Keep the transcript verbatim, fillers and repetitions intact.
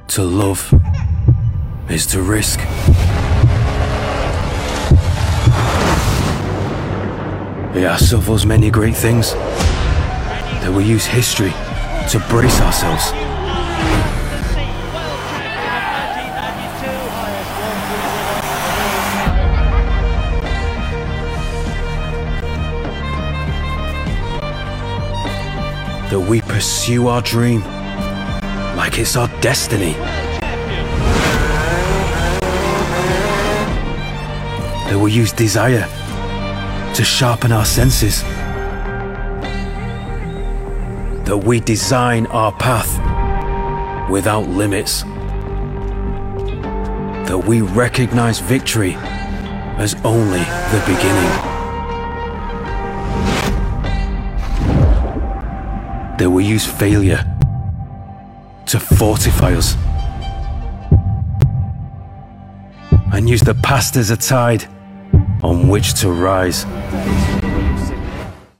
To love is to risk. We ask of us many great things, that we use history to brace ourselves. That we pursue our dream like it's our destiny. That we use desire to sharpen our senses. That we design our path without limits. That we recognize victory as only the beginning. That we use failure to fortify us, and use the past as a tide on which to rise.